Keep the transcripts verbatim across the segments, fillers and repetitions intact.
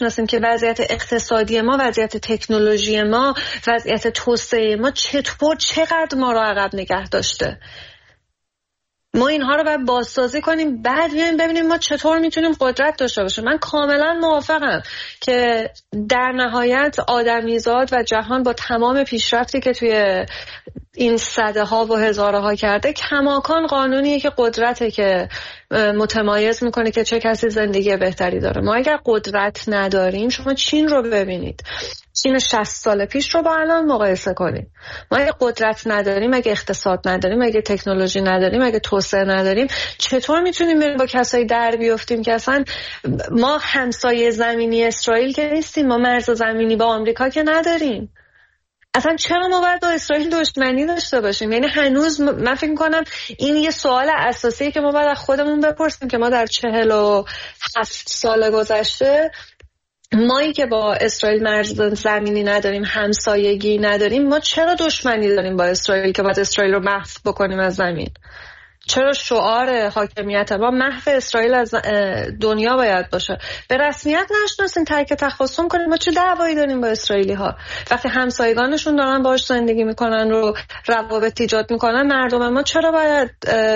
نشناسیم که وضعیت اقتصادی ما، وضعیت تکنولوژی ما، وضعیت توسعه ما چطور چقدر ما رو عقب نگه داشته. ما اینها رو باید بازسازی کنیم، بعد بیایم ببینیم ما چطور میتونیم قدرت داشته باشیم. من کاملا موافقم که در نهایت آدمیزاد و جهان با تمام پیشرفتی که توی این صده ها و هزاره ها کرده، کماکان قانونیه که قدرته که متمایز میکنه که چه کسی زندگی بهتری داره. ما اگر قدرت نداریم، شما چین رو ببینید، چین شصت سال پیش رو با الان مقایسه کنیم. ما اگه قدرت نداریم، اگه اقتصاد نداریم، اگه تکنولوژی نداریم، اگه توسعه نداریم، چطور میتونیم بریم با کسایی در بیافتیم که اصلا ما همسایه زمینی اسرائیل که نیستیم، ما مرز زمینی با آمریکا که نداریم. اصلا چرا ما باید با اسرائیل دشمنی داشته باشیم؟ یعنی هنوز من فکر میکنم این یه سوال اساسیه که ما باید از خودمون بپرسیم که ما در چهل و هفت سال گذشته، مایی که با اسرائیل مرز زمینی نداریم، همسایگی نداریم، ما چرا دشمنی داریم با اسرائیل که باید اسرائیل رو محو بکنیم از زمین؟ چرا شعار حاکمیت ما محو اسرائیل از دنیا باید باشه؟ به رسمیت نشناسیم، ترک تخاصم کنیم. ما چه دعوایی داریم با اسرائیلی ها؟ وقتی همسایگانشون دارن باهاش زندگی میکنن رو روابط ایجاد میکنن، مردم ما چرا باید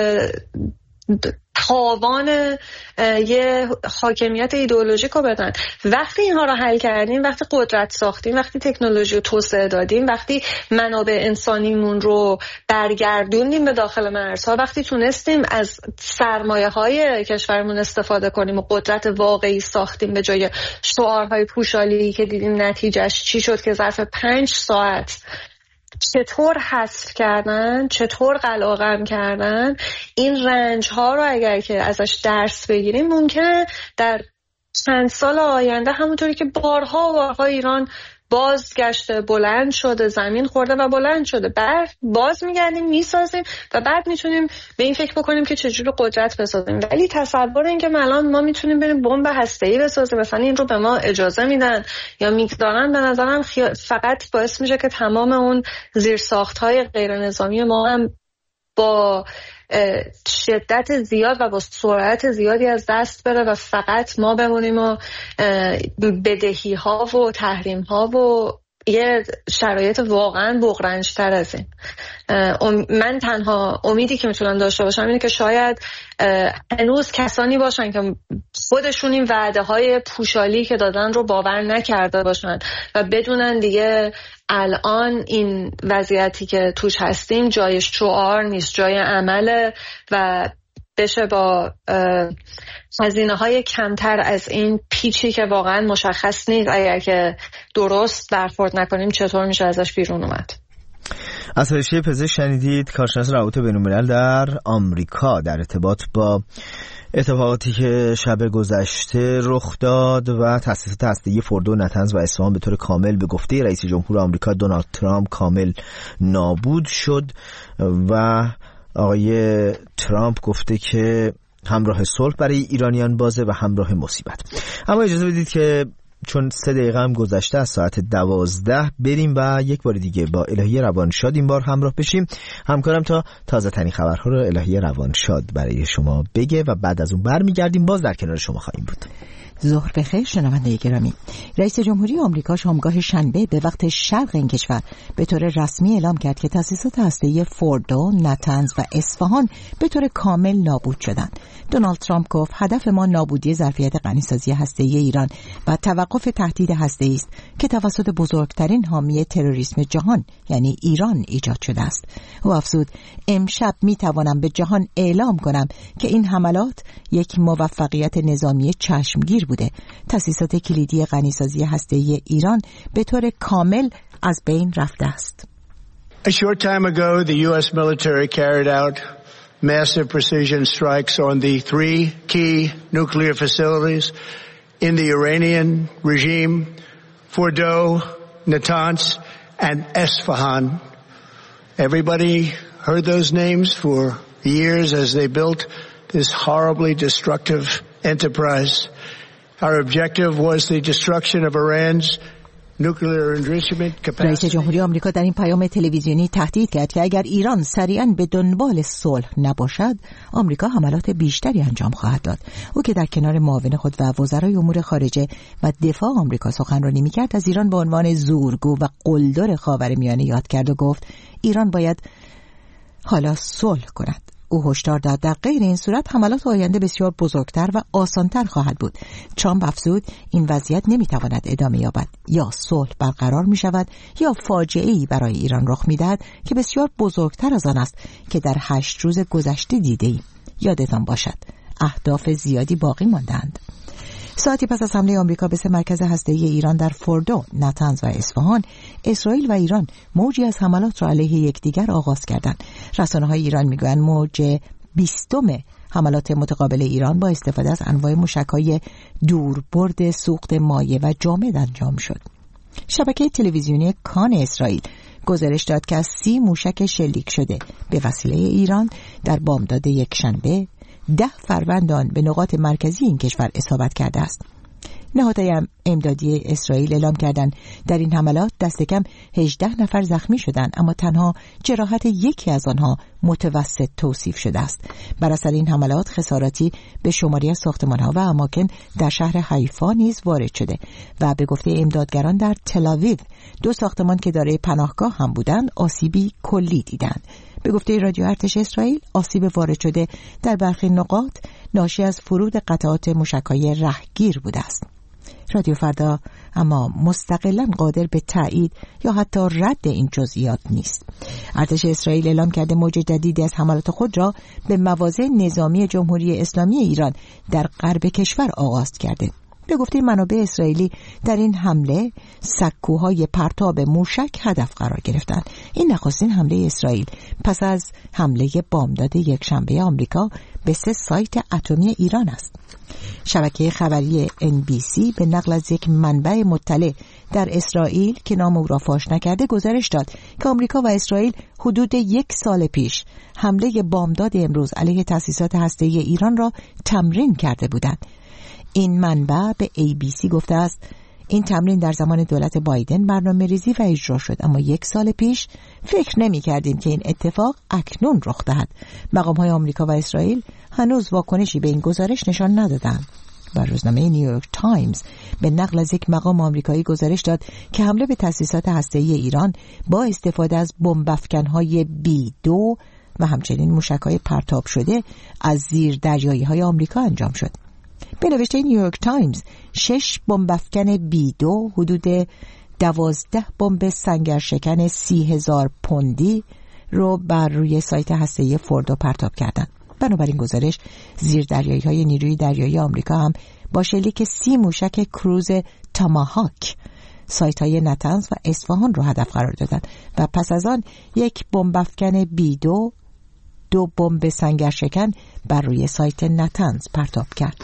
تاوان یه حاکمیت ایدئولوژیک رو بدن؟ وقتی اینها رو حل کردیم، وقتی قدرت ساختیم، وقتی تکنولوژی رو توسعه دادیم، وقتی منابع انسانیمون رو برگردوندیم به داخل مرزها، وقتی تونستیم از سرمایه های کشورمون استفاده کنیم و قدرت واقعی ساختیم به جای شعارهای پوشالی که دیدیم نتیجهش چی شد که ظرف پنج ساعت چطور حذف کردن، چطور قلقم کردن. این رنج ها رو اگر که ازش درس بگیریم، ممکنه در چند سال آینده همونطوری که بارها و بارها ایران بازگشته، بلند شده، زمین خورده و بلند شده، بعد باز میگردیم میسازیم و بعد میتونیم به این فکر بکنیم که چجوری قدرت بسازیم. ولی تصور این که الان ما میتونیم بریم بمب هسته‌ای بسازیم، مثلا این رو به ما اجازه میدن یا میدارن، به نظرم فقط باعث میشه که تمام اون زیرساخت‌های غیر نظامی ما هم با شدت زیاد و با سرعت زیادی از دست بره و فقط ما بمونیم و بدهی ها و تحریم ها و یه شرایط واقعا بغرنج تر از این. من تنها امیدی که میتونم داشته باشم اینه که شاید هنوز کسانی باشن که خودشون این وعده های پوشالی که دادن رو باور نکرده باشن و بدونن دیگه الان این وضعیتی که توش هستیم جای شعار نیست، جای عمله و بشه با هزینه های کمتر از این پیچی که واقعا مشخص نیست اگر که درست برخورد نکنیم چطور میشه ازش بیرون اومد. از فرشته پزشک شنیدید، کارشناس روابط بین‌الملل در آمریکا، در ارتباط با اتفاقاتی که شب گذشته رخ داد و تأسیسات هسته‌ای فوردو، نتنز و اصفهان به طور کامل به گفته رئیس جمهور آمریکا دونالد ترامپ کامل نابود شد و آقای ترامپ گفته که همراه صلح برای ایرانیان بازه و همراه مصیبت. اما اجازه بدید که چون سه دقیقه هم گذشته از ساعت دوازده بریم و یک بار دیگه با الهی روانشاد این بار همراه بشیم. همکارم تا تازه ترین خبرها رو الهی روانشاد برای شما بگه و بعد از اون برمیگردیم باز در کنار شما خواهیم بود. ظهر بخیر شنونده گرامی. رئیس جمهوری آمریکا شامگاه شنبه به وقت شرق این کشور به طور رسمی اعلام کرد که تأسیسات هسته‌ای فوردو، نتنز و اصفهان به طور کامل نابود شدند. دونالد ترامپ گفت هدف ما نابودی ظرفیت غنیسازی هسته‌ای ایران و توقف تهدید هسته‌ای است که توسط بزرگترین حامی تروریسم جهان یعنی ایران ایجاد شده است. او افزود امشب میتوانم به جهان اعلام کنم که این حملات یک موفقیت نظامی چشمگیر بوده. تأسیسات کلیدی غنیسازی هسته‌ای ایران به طور کامل از بین رفته است. A short time ago, the U S military carried out massive precision strikes on the three key nuclear facilities in the Iranian regime, Fordow, Natanz, and Esfahan. Everybody heard those names for years as they built this horribly destructive enterprise. Our objective was the destruction of Iran's رئیس جمهوری آمریکا در این پیام تلویزیونی تهدید کرد که اگر ایران سریعاً به دنبال صلح نباشد، آمریکا حملات بیشتری انجام خواهد داد. او که در کنار معاون خود و وزرای امور خارجه و دفاع آمریکا سخنرانی می‌کرد، از ایران به عنوان زورگو و قلدر خاورمیانه یاد کرد و گفت ایران باید حالا صلح کند. او هشدار داد در غیر این صورت حملات آینده بسیار بزرگتر و آسانتر خواهد بود. ترامپ افزود این وضعیت نمیتواند ادامه یابد، یا صلح برقرار می شود یا فاجعه‌ای برای ایران رخ میدهد که بسیار بزرگتر از آن است که در هشت روز گذشته دیده ایم. یادتان باشد اهداف زیادی باقی ماندند. ساعتی پس از حمله آمریکا به سه مرکز هسته‌ای ایران در فوردو، نتنز و اصفهان، اسرائیل و ایران موجی از حملات را علیه یکدیگر آغاز کردند. رسانه‌های ایران میگویند موج بیستم حملات متقابل ایران با استفاده از انواع موشک‌های دوربرد سوخت مایع و جامد انجام شد. شبکه تلویزیونی کان اسرائیل گزارش داد که از سی موشک شلیک شده به وسیله ایران در بامداد یکشنبه ده فروند آن به نقاط مرکزی این کشور اصابت کرده است. نهادهای امدادی اسرائیل اعلام کردند در این حملات دست کم هجده نفر زخمی شدند، اما تنها جراحت یکی از آنها متوسط توصیف شده است. بر اثر این حملات خساراتی به شماری از ساختمان‌ها و اماکن در شهر حیفا نیز وارد شده و به گفته امدادگران در تل‌آویو دو ساختمان که دارای پناهگاه هم بودند آسیبی کلی دیدند. به گفته رادیو ارتش اسرائیل آسیب وارد شده در برخی نقاط ناشی از فرود قطعات موشک‌های رهگیر بوده است. رادیو فردا اما مستقلاً قادر به تایید یا حتی رد این جزئیات نیست. ارتش اسرائیل اعلام کرده موج جدیدی از حملات خود را به مواضع نظامی جمهوری اسلامی ایران در غرب کشور آغاز کرده. به گفته منابع اسرائیلی در این حمله سکوهای پرتاب موشک هدف قرار گرفتند. این نخستین حمله اسرائیل پس از حمله بامداد یکشنبه آمریکا به سه سایت اتمی ایران است. شبکه خبری ان بی سی به نقل از یک منبع مطلع در اسرائیل که نام او را فاش نکرده گزارش داد که آمریکا و اسرائیل حدود یک سال پیش حمله بامداد امروز علیه تأسیسات هسته‌ای ایران را تمرین کرده بودند. این منبع به ای بی سی گفته است این تمرین در زمان دولت بایدن برنامه ریزی و اجرا شد، اما یک سال پیش فکر نمی کردیم که این اتفاق اکنون رخ دهد. مقام های آمریکا و اسرائیل هنوز واکنشی به این گزارش نشان ندادند. و روزنامه نیویورک تایمز به نقل از یک مقام آمریکایی گزارش داد که حمله به تأسیسات هسته‌ای ایران با استفاده از بمب افکن‌های بی دو و همچنین موشک‌های پرتاب شده از زیر دریایی‌های آمریکا انجام شد. به نوشته نیویورک تایمز شش بمب افکن بی دو حدود دوازده بمب سنگرشکن سی هزار پوندی رو بر روی سایت هسته‌ای فوردو پرتاب کردند. بنابراین گزارش زیردریایی‌های نیروی دریایی آمریکا هم با شلیک سی موشک کروز تاماهاک سایت‌های نتنز و اصفهان رو هدف قرار دادند و پس از آن یک بمب افکن بی دو دو بمب سنگرشکن بر روی سایت نتنز پرتاب کرد.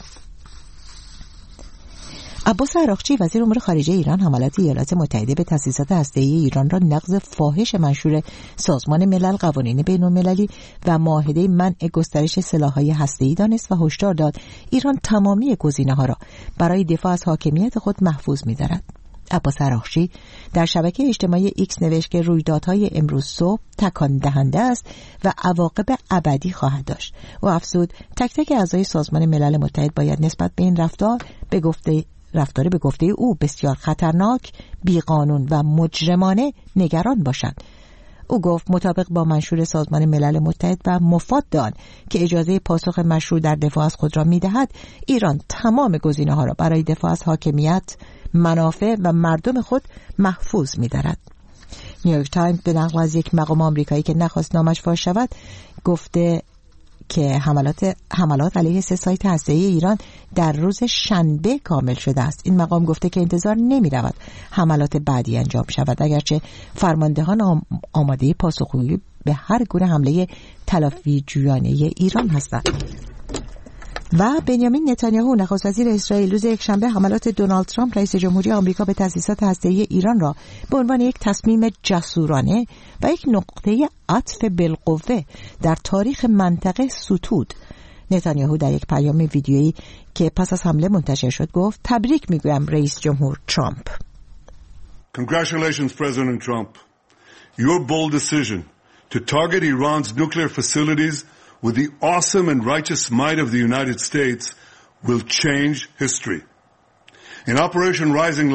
عباس عراقچی وزیر امور خارجه ایران حملات ایالات متحده به تأسیسات هسته‌ای ایران را نقض فاحش منشور سازمان ملل، قوانین بین‌المللی و معاهده منع گسترش سلاح‌های هسته‌ای دانست و هشدار داد ایران تمامی گزینه‌ها را برای دفاع از حاکمیت خود محفوظ می‌دارد. عباس عراقچی در شبکه اجتماعی ایکس نوشت که رویدادهای امروز صبح تکان دهنده است و عواقب ابدی خواهد داشت. و افزود تک تک اعضای سازمان ملل متحد باید نسبت به این رفتار به گفته رفتار به گفته او بسیار خطرناک، بیقانون و مجرمانه نگران باشند. او گفت مطابق با منشور سازمان ملل متحد و مفاد آن که اجازه پاسخ مشروع در دفاع از خود را می‌دهد، ایران تمام گزینه‌ها را برای دفاع از حاکمیت، منافع و مردم خود محفوظ می‌دارد. نیویورک تایمز به نقل از یک مقام آمریکایی که نخواست نامش فاش شود گفته که حملات حملات علیه سه سایت هسته‌ای ایران در روز شنبه کامل شده است. این مقام گفته که انتظار نمی‌رود حملات بعدی انجام شود، اگرچه فرماندهان آماده پاسخگویی به هر گونه حمله تلافی جویانه ایران هستند. و بنیامین نتانیاهو نخست وزیر اسرائیل روز یکشنبه حملات دونالد ترامپ رئیس جمهوری آمریکا به تأسیسات هسته‌ای ایران را به عنوان یک تصمیم جسورانه و یک نقطه عطف بالقوه در تاریخ منطقه ستود. نتانیاهو در یک پیام ویدیویی که پس از حمله منتشر شد گفت تبریک میگویم رئیس جمهور ترامپ. Congratulations, President Trump. Your bold decision to target Iran's nuclear facilities with the awesome and righteous might of the United States will change history. In Operation Rising